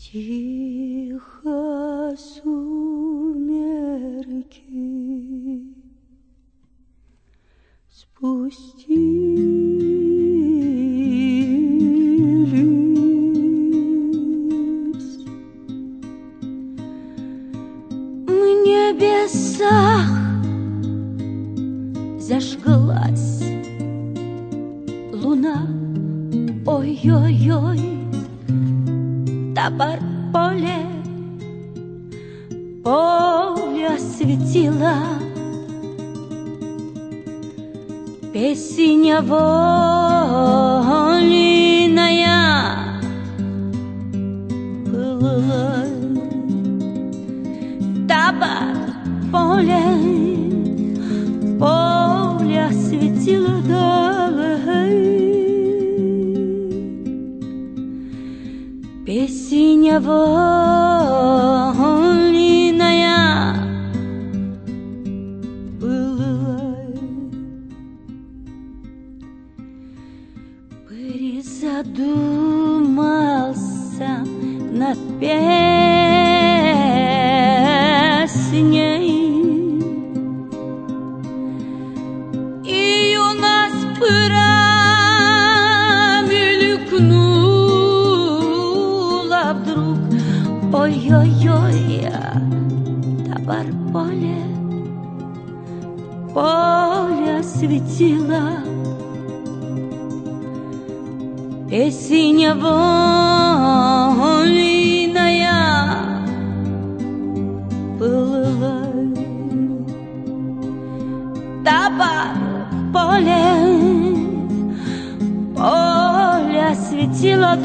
Тихо сумерки спустились в небесах, зажглась луна. Ой-ой-ой, табор поле осветила, песня вольная плыла. Табор поле осветила, песня вольная была. Призадумался над песней, и у нас промелькнула вдруг. Ой-ой-ой, табор поле осветила, песня вольная плыла. Табор поле осветила,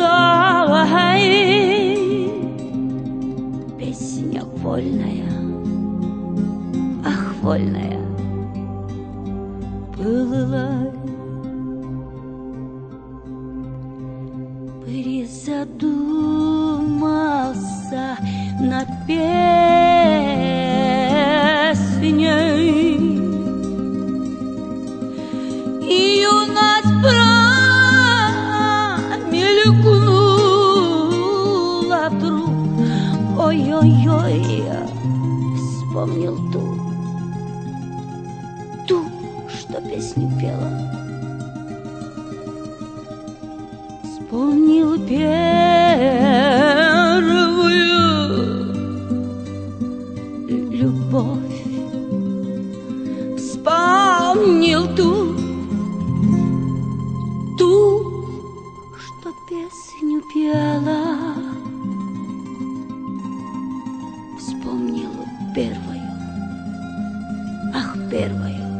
песня вольная, ах, вольная плыла. Призадумался над песней, и у нас промелькнула вдруг. Ой-ой-ой, вспомнил ту, что песню пела. Вспомнил первую любовь, вспомнил ту, что песню пела. Вспомнил первую, ах, первую